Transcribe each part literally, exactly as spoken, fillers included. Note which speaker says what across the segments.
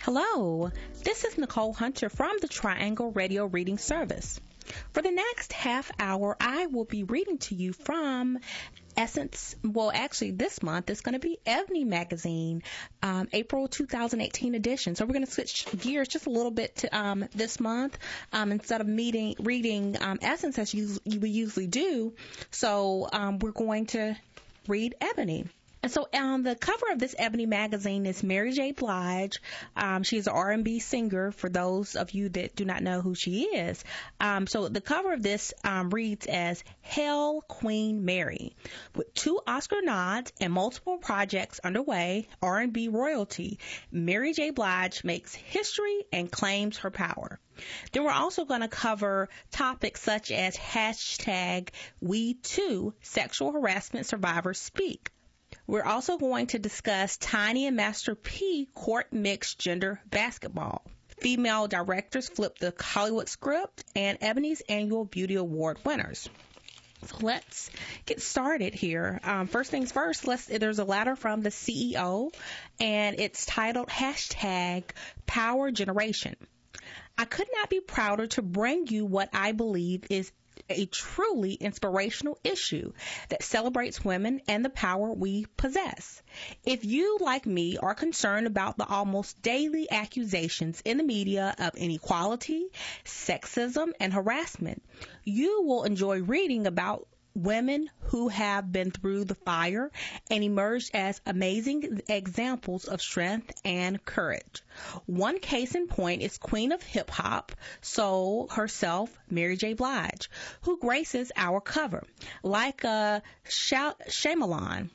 Speaker 1: Hello, this is Nicole Hunter from the Triangle Radio Reading Service. For the next half hour, I will be reading to you from Essence. Well, actually, this month it's going to be Ebony Magazine, um, April two thousand eighteen edition. So we're going to switch gears just a little bit to um, this month um, instead of meeting, reading um, Essence as you, you we usually do. So um, we're going to read Ebony. And so on the cover of this Ebony magazine is Mary J. Blige. Um, she's an R and B singer for those of you that do not know who she is. Um, so the cover of this um, reads as Hail Queen Mary. With two Oscar nods and multiple projects underway, R and B royalty, Mary J. Blige makes history and claims her power. Then we're also going to cover topics such as hashtag We Too Sexual Harassment Survivors Speak. We're also going to discuss Tiny and Master P court mixed gender basketball. Female directors flip the Hollywood script, and Ebony's annual Beauty Award winners. So let's get started here. Um, first things first, let's, there's a letter from the C E O, and it's titled hashtag Power Generation. I could not be prouder to bring you what I believe is a truly inspirational issue that celebrates women and the power we possess. If you, like me, are concerned about the almost daily accusations in the media of inequality, sexism, and harassment, you will enjoy reading about women who have been through the fire and emerged as amazing examples of strength and courage. One case in point is Queen of Hip Hop, soul herself, Mary J. Blige, who graces our cover. Like a Shyamalan,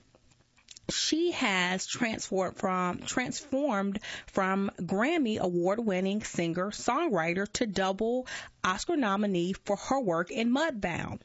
Speaker 1: she has transformed from transformed from Grammy award-winning singer-songwriter to double Oscar nominee for her work in Mudbound.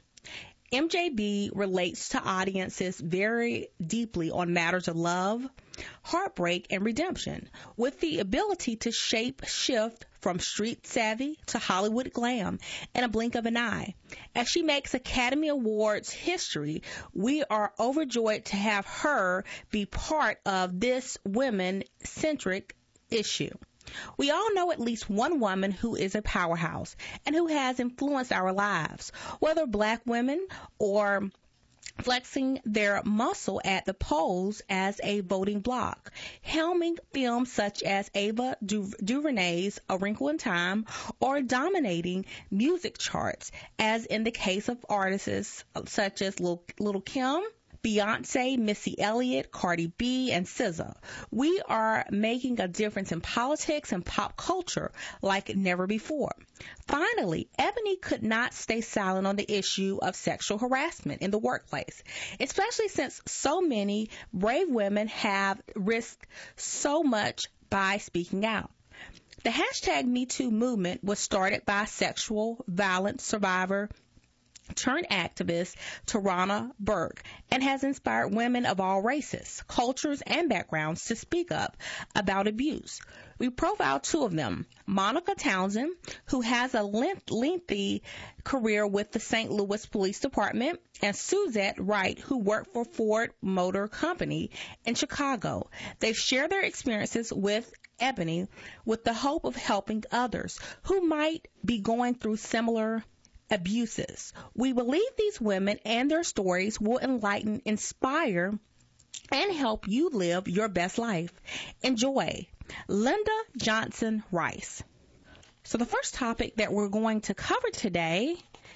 Speaker 1: M J B relates to audiences very deeply on matters of love, heartbreak, and redemption, with the ability to shape shift from street savvy to Hollywood glam in a blink of an eye. As she makes Academy Awards history, we are overjoyed to have her be part of this women-centric issue. We all know at least one woman who is a powerhouse and who has influenced our lives, whether black women or flexing their muscle at the polls as a voting bloc, helming films such as Ava du- DuVernay's A Wrinkle in Time, or dominating music charts, as in the case of artists such as Lil, Lil Kim, Beyonce, Missy Elliott, Cardi B, and S Z A. We are making a difference in politics and pop culture like never before. Finally, Ebony could not stay silent on the issue of sexual harassment in the workplace, especially since so many brave women have risked so much by speaking out. The hashtag Me Too movement was started by sexual violence survivor turned activist Tarana Burke and has inspired women of all races, cultures, and backgrounds to speak up about abuse. We profile two of them, Monica Townsend, who has a lengthy career with the Saint Louis Police Department, and Suzette Wright, who worked for Ford Motor Company in Chicago. They share their experiences with Ebony with the hope of helping others who might be going through similar abuses. We believe these women and their stories will enlighten, inspire, and help you live your best life. Enjoy. Linda Johnson Rice. So the first topic that we're going to cover today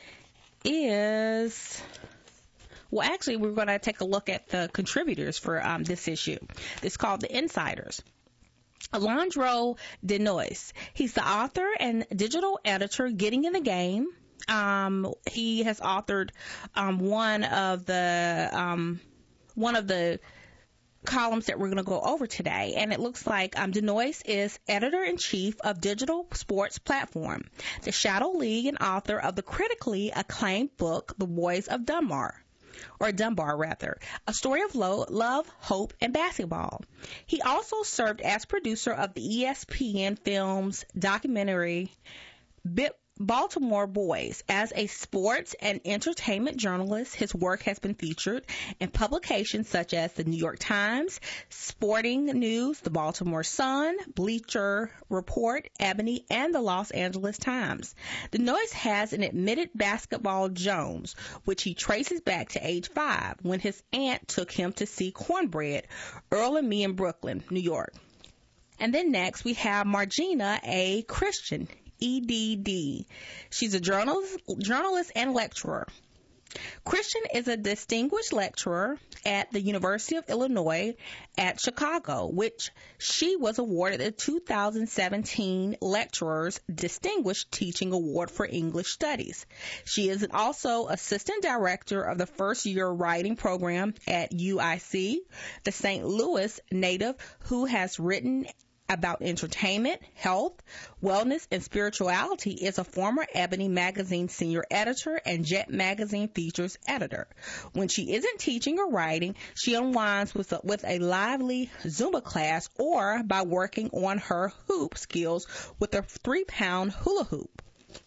Speaker 1: is, well, actually, we're going to take a look at the contributors for um, this issue. It's called The Insiders. Alejandro Denoise. He's the author and digital editor Getting in the Game. Um, he has authored um, one of the um, one of the columns that we're going to go over today, and it looks like um, Denoise is editor-in-chief of digital sports platform, the Shadow League, and author of the critically acclaimed book The Boys of Dunbar. Or Dunbar, rather, a story of lo- love, hope, and basketball. He also served as producer of the E S P N Films documentary Bip Baltimore boys. As a sports and entertainment journalist, his work has been featured in publications such as the New York Times, Sporting News, the Baltimore Sun, Bleacher Report, Ebony, and the Los Angeles Times. DeNoyce has an admitted basketball Jones, which he traces back to age five when his aunt took him to see Cornbread, Earl and Me in Brooklyn, New York. And then next we have Margina A. Christian, E D D. She's a journalist, journalist and lecturer. Christian is a distinguished lecturer at the University of Illinois at Chicago, which she was awarded the two thousand seventeen Lecturers Distinguished Teaching Award for English Studies. She is also assistant director of the first year writing program at U I C, the Saint Louis native who has written about entertainment, health, wellness, and spirituality, is a former Ebony Magazine senior editor and Jet Magazine features editor. When she isn't teaching or writing, she unwinds with a, with a lively Zumba class or by working on her hoop skills with a three-pound hula hoop.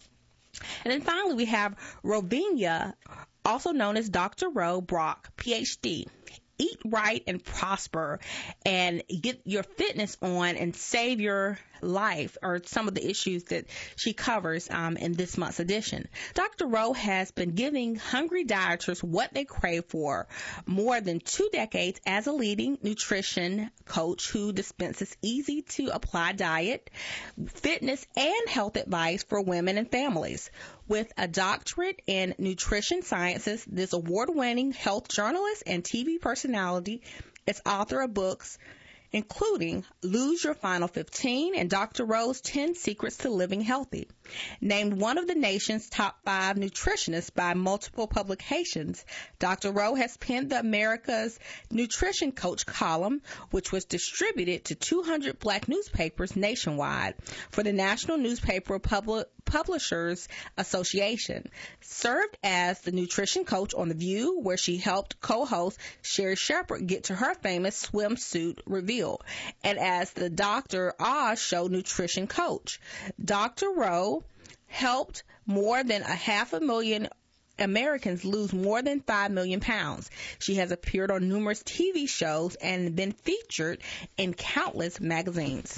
Speaker 1: And then finally, we have Rovinia, also known as Doctor Ro Brock, P H D. Eat right and prosper and get your fitness on and save your life are some of the issues that she covers um, in this month's edition. Doctor Ro has been giving hungry dieters what they crave for more than two decades as a leading nutrition coach who dispenses easy to apply diet, fitness, and health advice for women and families. With a doctorate in nutrition sciences, this award-winning health journalist and T V personality is author of books including Lose Your Final fifteen and Doctor Ro's ten Secrets to Living Healthy. Named one of the nation's top five nutritionists by multiple publications, Doctor Ro has penned the America's Nutrition Coach column, which was distributed to two hundred black newspapers nationwide for the National Newspaper Public Publishers Association, served as the nutrition coach on The View, where she helped co-host Sherri Shepherd get to her famous swimsuit reveal, and as the Doctor Oz show nutrition coach. Doctor Ro helped more than a half a million Americans lose more than five million pounds. She has appeared on numerous T V shows and been featured in countless magazines.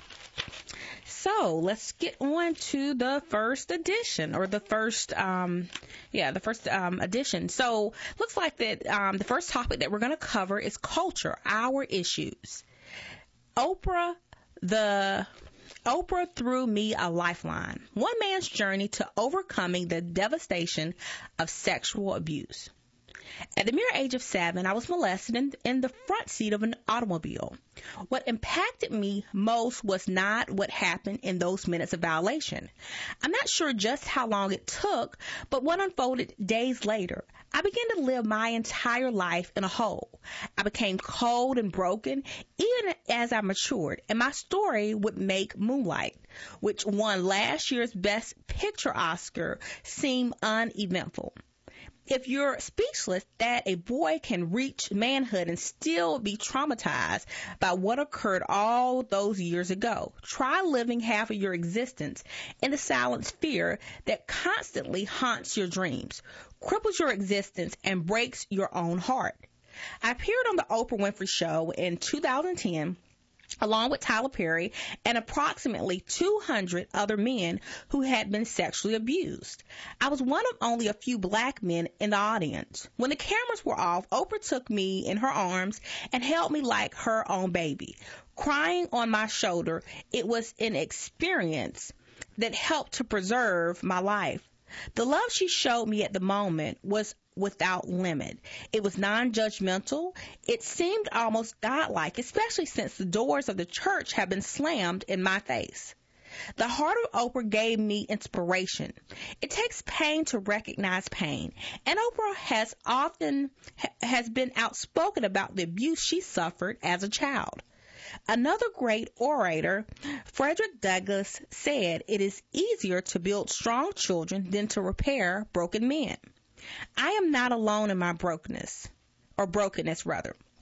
Speaker 1: So let's get on to the first edition, or the first, um, yeah, the first um, edition. So looks like that um, the first topic that we're going to cover is culture, our issues. Oprah, the Oprah threw me a lifeline. One man's journey to overcoming the devastation of sexual abuse. At the mere age of seven, I was molested in, in the front seat of an automobile. What impacted me most was not what happened in those minutes of violation. I'm not sure just how long it took, but what unfolded days later. I began to live my entire life in a hole. I became cold and broken even as I matured, and my story would make Moonlight, which won last year's Best Picture Oscar, seem uneventful. If you're speechless that a boy can reach manhood and still be traumatized by what occurred all those years ago, try living half of your existence in the silent fear that constantly haunts your dreams, cripples your existence, and breaks your own heart. I appeared on the Oprah Winfrey Show in two thousand ten along with Tyler Perry and approximately two hundred other men who had been sexually abused. I was one of only a few black men in the audience. When the cameras were off, Oprah took me in her arms and held me like her own baby. Crying on my shoulder, it was an experience that helped to preserve my life. The love she showed me at the moment was without limit. It was non-judgmental. It seemed almost godlike, especially since the doors of the church have been slammed in my face. The heart of Oprah gave me inspiration. It takes pain to recognize pain, and Oprah has often has been outspoken about the abuse she suffered as a child. Another great orator, Frederick Douglass, said it is easier to build strong children than to repair broken men. I am not alone in my brokenness, or brokenness rather.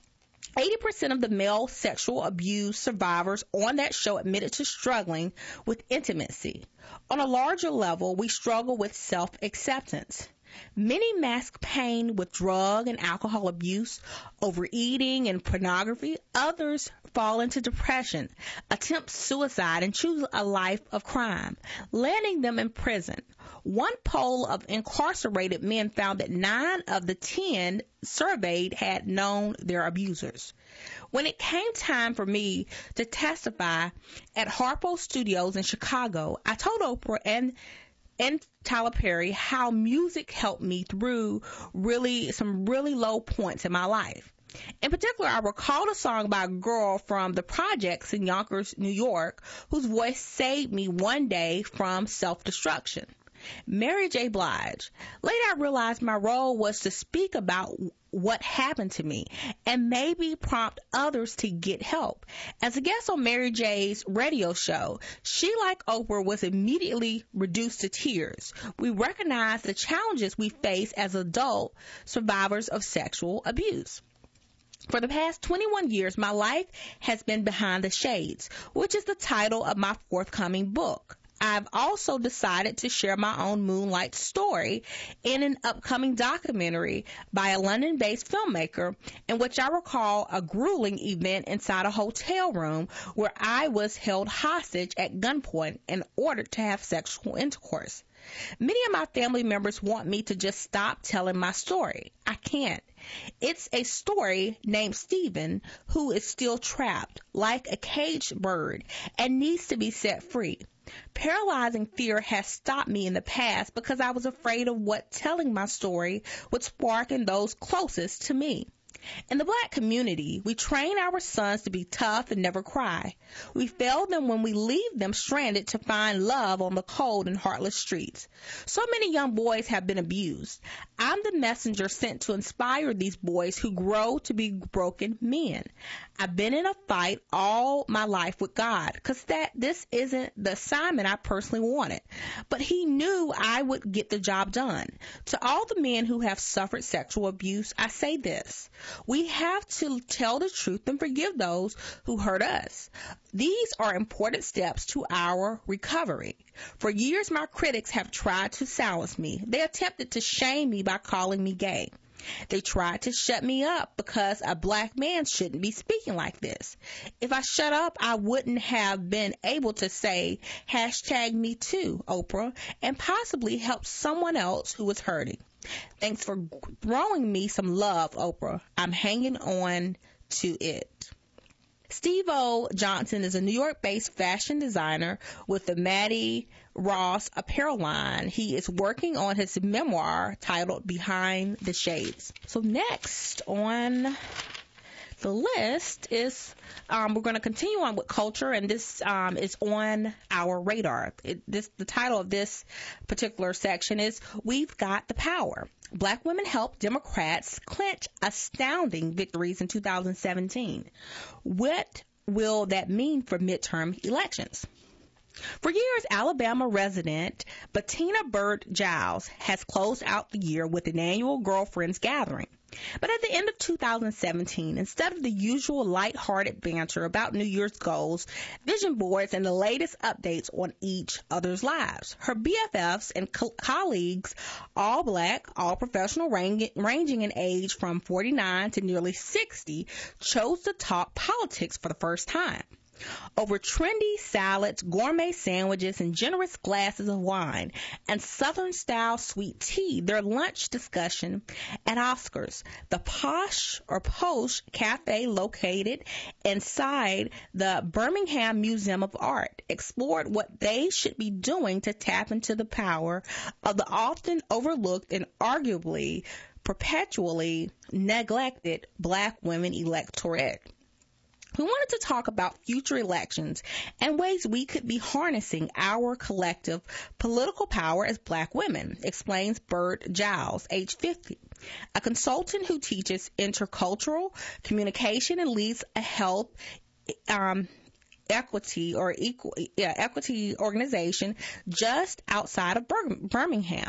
Speaker 1: eighty percent of the male sexual abuse survivors on that show admitted to struggling with intimacy. On a larger level, we struggle with self-acceptance. Many mask pain with drug and alcohol abuse, overeating, and pornography. Others fall into depression, attempt suicide, and choose a life of crime, landing them in prison. One poll of incarcerated men found that nine of the ten surveyed had known their abusers. When it came time for me to testify at Harpo Studios in Chicago, I told Oprah and and Tyler Perry how music helped me through really some really low points in my life. In particular, I recalled a song by a girl from the projects in Yonkers, New York, whose voice saved me one day from self-destruction. Mary J. Blige. Later, I realized my role was to speak about what happened to me and maybe prompt others to get help. As a guest on Mary J's radio show, she, like Oprah, was immediately reduced to tears. We recognized the challenges we face as adult survivors of sexual abuse. For the past twenty-one years, my life has been Behind the Shades, which is the title of my forthcoming book. I've also decided to share my own Moonlight story in an upcoming documentary by a London-based filmmaker, in which I recall a grueling event inside a hotel room where I was held hostage at gunpoint and ordered to have sexual intercourse. Many of my family members want me to just stop telling my story. I can't. It's a story named Stephen, who is still trapped like a caged bird and needs to be set free. Paralyzing fear has stopped me in the past because I was afraid of what telling my story would spark in those closest to me. In the black community, we train our sons to be tough and never cry. We fail them when we leave them stranded to find love on the cold and heartless streets. So many young boys have been abused. I'm the messenger sent to inspire these boys who grow to be broken men. I've been in a fight all my life with God because that this isn't the assignment I personally wanted. But he knew I would get the job done. To all the men who have suffered sexual abuse, I say this. We have to tell the truth and forgive those who hurt us. These are important steps to our recovery. For years, my critics have tried to silence me. They attempted to shame me by calling me gay. They tried to shut me up because a black man shouldn't be speaking like this. If I shut up, I wouldn't have been able to say hashtag me too, Oprah, and possibly help someone else who was hurting. Thanks for throwing me some love, Oprah. I'm hanging on to it. Steve-O Johnson is a New York-based fashion designer with the Maddie Ross apparel line. He is working on his memoir titled Behind the Shades. So next on the list is um, we're going to continue on with culture, and this um, is on our radar. It, this the title of this particular section is We've Got the Power. Black women helped Democrats clinch astounding victories in two thousand seventeen. What will that mean for midterm elections? For years, Alabama resident Bettina Bird Giles has closed out the year with an annual girlfriends gathering. But at the end of two thousand seventeen, instead of the usual lighthearted banter about New Year's goals, vision boards, and the latest updates on each other's lives, her B F Fs and co- colleagues, all black, all professional, rang- ranging in age from forty-nine to nearly sixty, chose to talk politics for the first time. Over trendy salads, gourmet sandwiches, and generous glasses of wine and Southern-style sweet tea, their lunch discussion at Oscars, the Posh or Posh Cafe located inside the Birmingham Museum of Art, explored what they should be doing to tap into the power of the often overlooked and arguably perpetually neglected black women electorate. We wanted to talk about future elections and ways we could be harnessing our collective political power as black women, explains Bird Giles, age fifty, a consultant who teaches intercultural communication and leads a health um, equity or equal, yeah, equity organization just outside of Bir- Birmingham.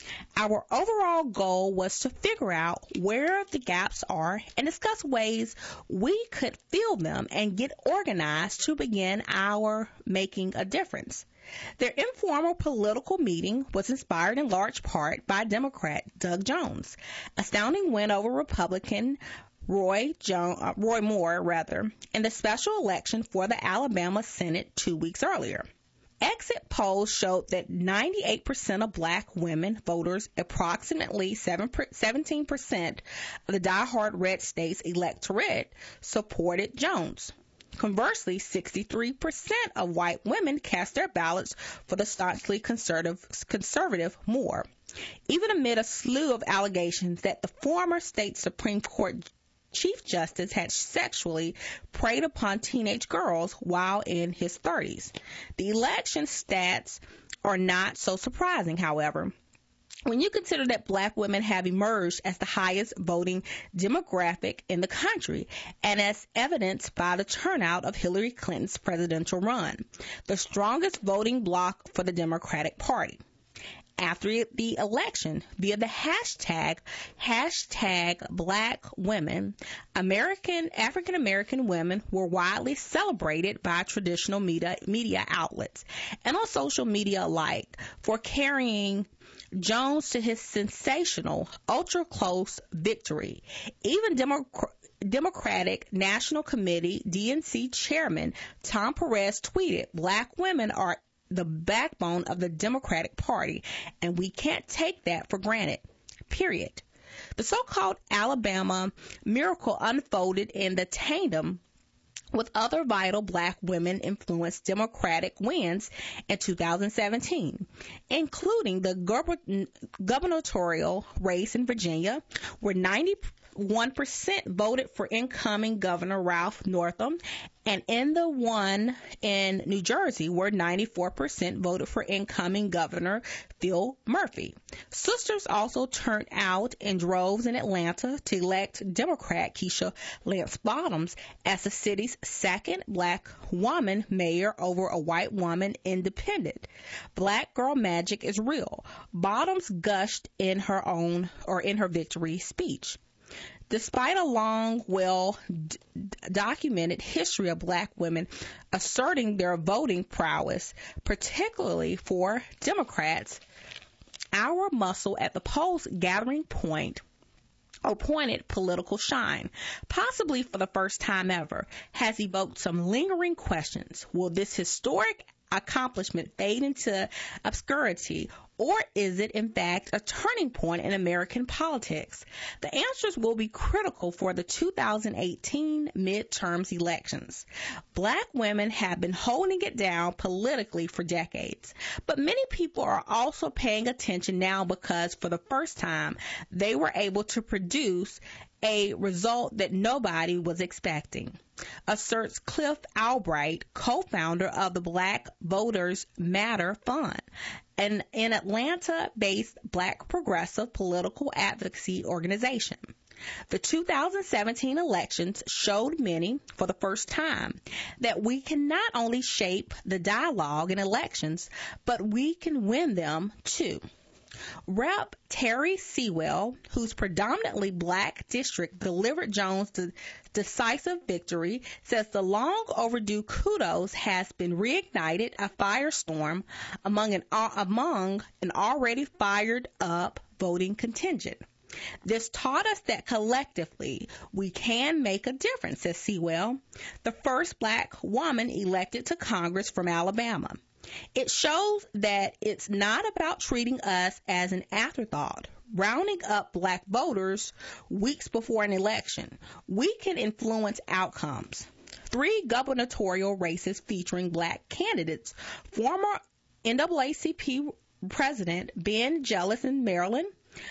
Speaker 1: Our overall goal was to figure out where the gaps are and discuss ways we could fill them and get organized to begin our making a difference. Their informal political meeting was inspired in large part by Democrat Doug Jones' astounding win over Republican Roy, jo- uh, Roy Moore rather, in the special election for the Alabama Senate two weeks earlier. Exit polls showed that ninety-eight percent of black women voters, approximately seventeen percent of the diehard red state's electorate, supported Jones. Conversely, sixty-three percent of white women cast their ballots for the staunchly conservative, conservative Moore, even amid a slew of allegations that the former state Supreme Court Chief Justice had sexually preyed upon teenage girls while in his thirties. The election stats are not so surprising, however, when you consider that black women have emerged as the highest voting demographic in the country, and as evidenced by the turnout of Hillary Clinton's presidential run, the strongest voting bloc for the Democratic Party. After the election, via the hashtag, hashtag Black Women, American, African American women were widely celebrated by traditional media, media outlets and on social media alike for carrying Jones to his sensational, ultra-close victory. Even Democrats Democratic National Committee, D N C Chairman Tom Perez tweeted, "Black women are the backbone of the Democratic Party, and we can't take that for granted, period." The so-called Alabama miracle unfolded in the tandem with other vital black women-influenced Democratic wins in two thousand seventeen, including the gub- gubernatorial race in Virginia, where ninety-one percent voted for incoming Governor Ralph Northam, and in the one in New Jersey, where ninety-four percent voted for incoming Governor Phil Murphy. Sisters also turned out in droves in Atlanta to elect Democrat Keisha Lance Bottoms as the city's second black woman mayor over a white woman independent. Black girl magic is real. Bottoms gushed in her own or in her victory speech. Despite a long, well-documented history of black women asserting their voting prowess, particularly for Democrats, our muscle at the polls gathering point or pointed political shine, possibly for the first time ever, has evoked some lingering questions. Will this historic accomplishment fade into obscurity, or is it in fact a turning point in American politics? The answers will be critical for the two thousand eighteen midterms elections. Black women have been holding it down politically for decades, but many people are also paying attention now because for the first time they were able to produce a result that nobody was expecting, asserts Cliff Albright, co-founder of the Black Voters Matter Fund, an, an Atlanta-based black progressive political advocacy organization. The two thousand seventeen elections showed many, for the first time, that we can not only shape the dialogue in elections, but we can win them too. Representative Terry Sewell, whose predominantly black district delivered Jones the decisive victory, says the long overdue kudos has been reignited a firestorm among an, among an already fired up voting contingent. This taught us that collectively we can make a difference, says Sewell, the first black woman elected to Congress from Alabama. It shows that it's not about treating us as an afterthought, rounding up black voters weeks before an election. We can influence outcomes. Three gubernatorial races featuring black candidates, former N double A C P President Ben Jealous in Maryland,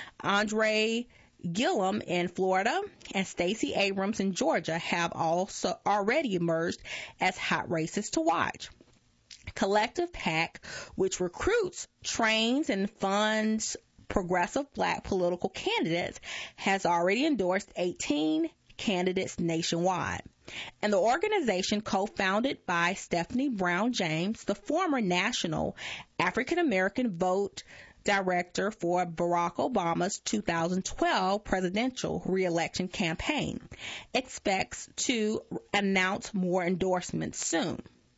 Speaker 1: Andre Gillum in Florida, and Stacey Abrams in Georgia, have also already emerged as hot races to watch. Collective PAC, which recruits, trains, and funds progressive black political candidates, has already endorsed eighteen candidates nationwide. And the organization, co-founded by Stephanie Brown James, the former national African American vote director for Barack Obama's two thousand twelve presidential re-election campaign, expects to announce more endorsements soon.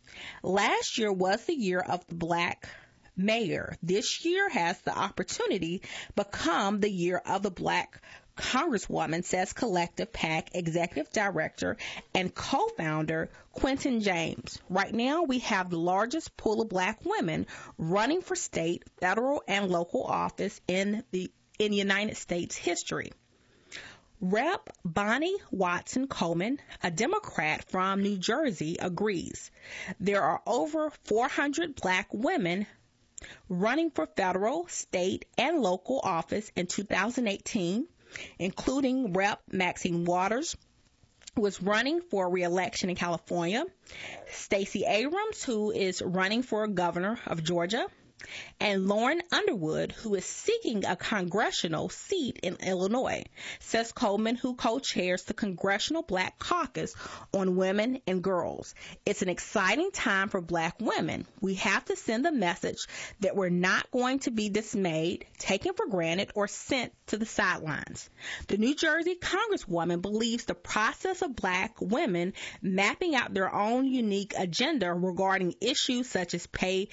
Speaker 1: Last year was the year of the black mayor. This year has the opportunity to become the year of the black congresswoman, says Collective PAC executive director and co-founder Quentin James. Right now, we have the largest pool of black women running for state, federal, and local office in the in United States history. Representative Bonnie Watson Coleman, a Democrat from New Jersey, agrees. There are over four hundred black women running for federal, state, and local office in two thousand eighteen, including Representative Maxine Waters, who was running for re-election in California, Stacey Abrams, who is running for governor of Georgia, and Lauren Underwood, who is seeking a congressional seat in Illinois, says Coleman, who co-chairs the Congressional Black Caucus on Women and Girls. It's an exciting time for black women. We have to send the message that we're not going to be dismayed, taken for granted, or sent to the sidelines. The New Jersey Congresswoman believes the process of black women mapping out their own unique agenda regarding issues such as pay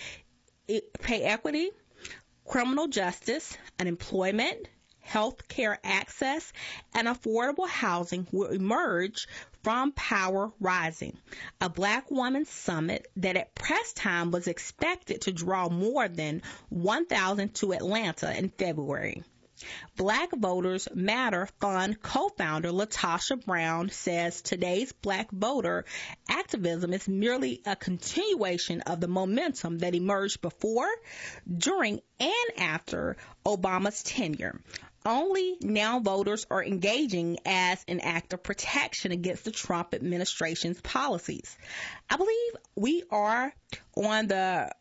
Speaker 1: pay equity, criminal justice, unemployment, health care access, and affordable housing will emerge from Power Rising, a Black Women's Summit that at press time was expected to draw more than one thousand to Atlanta in February. Black Voters Matter Fund co-founder Latasha Brown says today's black voter activism is merely a continuation of the momentum that emerged before, during, and after Obama's tenure. Only now voters are engaging as an act of protection against the Trump administration's policies. I believe we are on the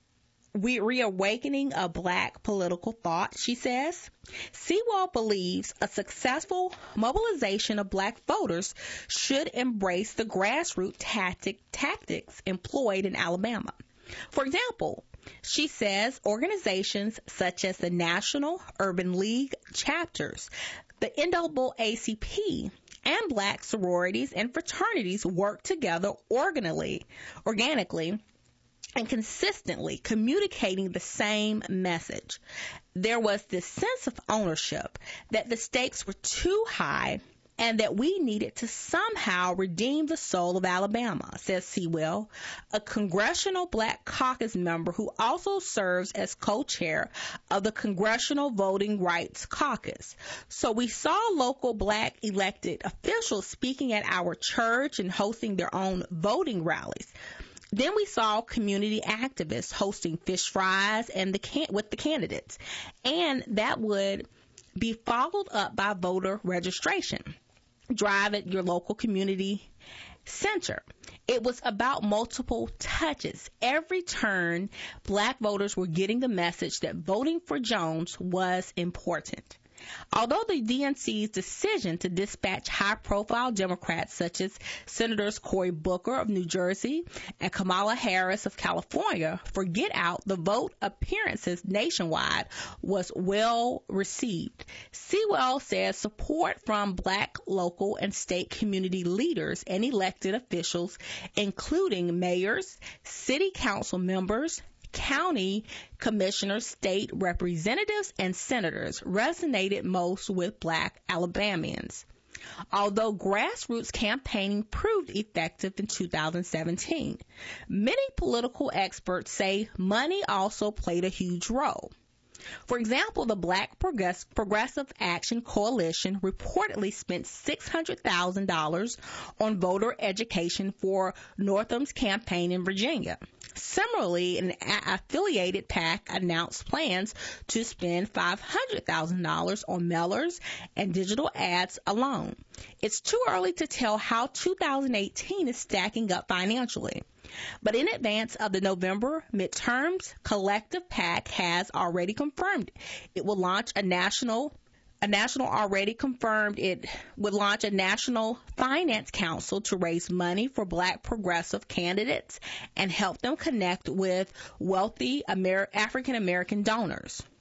Speaker 1: We reawakening of black political thought, she says. Sewell believes a successful mobilization of black voters should embrace the grassroots tactic, tactics employed in Alabama. For example, she says organizations such as the National Urban League chapters, the N double A C P, and black sororities and fraternities work together organically, organically and consistently communicating the same message. There was this sense of ownership that the stakes were too high and that we needed to somehow redeem the soul of Alabama, says Sewell, a Congressional Black Caucus member who also serves as co-chair of the Congressional Voting Rights Caucus. So we saw local black elected officials speaking at our church and hosting their own voting rallies. Then we saw community activists hosting fish fries and the can- with the candidates, and that would be followed up by voter registration. Drive at your local community center. It was about multiple touches. Every turn, black voters were getting the message that voting for Jones was important. Although the D N C's decision to dispatch high-profile Democrats such as Senators Cory Booker of New Jersey and Kamala Harris of California for Get Out the Vote appearances nationwide was well received, Sewell says support from black local and state community leaders and elected officials, including mayors, city council members, county commissioners, state representatives, and senators resonated most with black Alabamians. Although grassroots campaigning proved effective in two thousand seventeen, many political experts say money also played a huge role. For example, the Black Progress- Progressive Action Coalition reportedly spent six hundred thousand dollars on voter education for Northam's campaign in Virginia. Similarly, an a- affiliated PAC announced plans to spend five hundred thousand dollars on mailers and digital ads alone. It's too early to tell how two thousand eighteen is stacking up financially. But in advance of the November midterms, Collective PAC has already confirmed it will launch a national A national already confirmed it would launch a national finance council to raise money for black progressive candidates and help them connect with wealthy Amer- African American donors.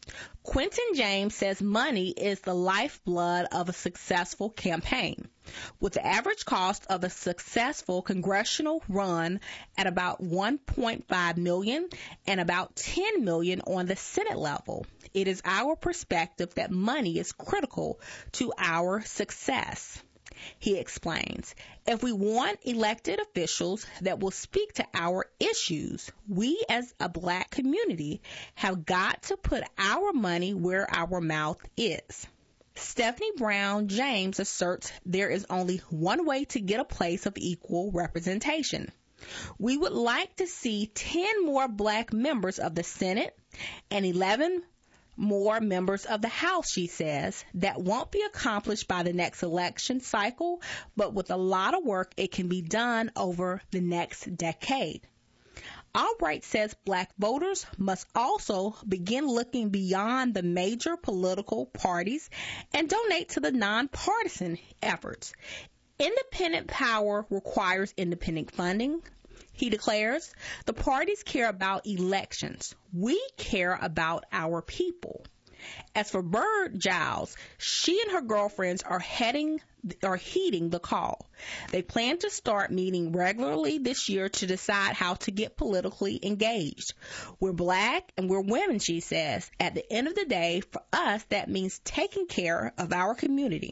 Speaker 1: Quentin James says money is the lifeblood of a successful campaign, with the average cost of a successful congressional run at about one point five million dollars and about ten million dollars on the Senate level. It is our perspective that money is critical to our success. He explains, if we want elected officials that will speak to our issues, we as a black community have got to put our money where our mouth is. Stephanie Brown James asserts there is only one way to get a place of equal representation. We would like to see ten more black members of the Senate and eleven more members of the House, she says. That won't be accomplished by the next election cycle, but with a lot of work, it can be done over the next decade. Albright says black voters must also begin looking beyond the major political parties and donate to the nonpartisan efforts. Independent power requires independent funding. He declares, the parties care about elections. We care about our people. As for Bird Giles, she and her girlfriends are heading are heeding the call. They plan to start meeting regularly this year to decide how to get politically engaged. We're black and we're women, she says. At the end of the day, for us, that means taking care of our community.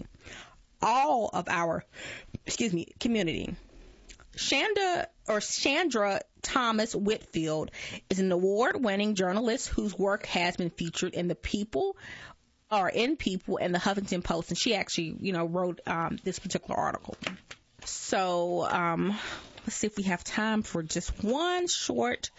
Speaker 1: All of our, excuse me, community. Shanda or Chandra Thomas Whitfield is an award-winning journalist whose work has been featured in the People or in People and the Huffington Post, and she actually, you know, wrote um, this particular article. So um, let's see if we have time for just one short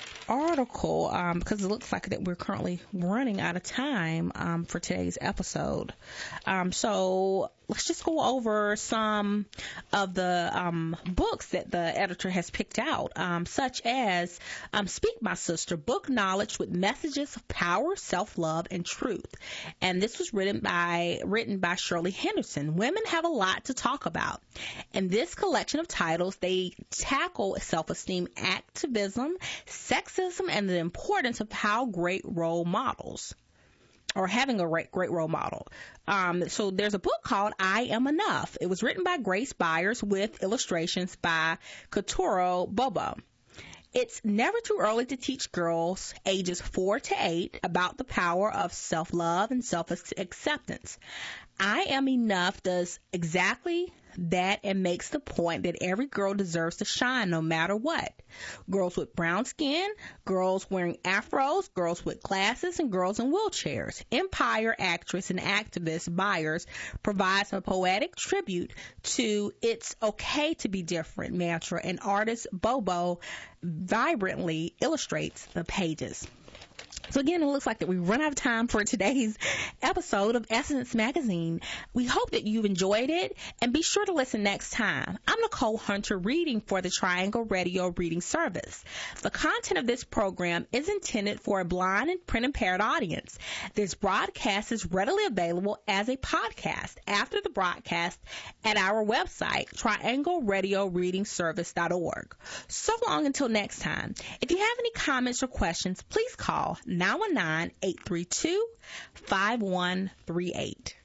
Speaker 1: article um, because it looks like that we're currently running out of time um, for today's episode. Um, so let's just go over some of the um, books that the editor has picked out, um, such as um, Speak My Sister, Book Knowledge with Messages of Power, Self-Love, and Truth. And this was written by written by Shirley Henderson. Women have a lot to talk about. In this collection of titles, they tackle self-esteem, activism, sexism, and the importance of how great role models or having a great role model. Um, so there's a book called I Am Enough. It was written by Grace Byers with illustrations by Katuro Bobo. It's never too early to teach girls ages four to eight about the power of self-love and self-acceptance. I Am Enough does exactly that and makes the point that every girl deserves to shine no matter what. Girls with brown skin, girls wearing afros, girls with glasses, and girls in wheelchairs. Empire actress and activist Byers provides a poetic tribute to It's Okay to Be Different mantra, and artist Bobo vibrantly illustrates the pages. So again, it looks like that we run out of time for today's episode of Essence Magazine. We hope that you've enjoyed it, and be sure to listen next time. I'm Nicole Hunter, reading for the Triangle Radio Reading Service. The content of this program is intended for a blind and print-impaired audience. This broadcast is readily available as a podcast after the broadcast at our website, triangle radio reading service dot org. So long until next time. If you have any comments or questions, please call nine one nine, eight three two, five one three eight.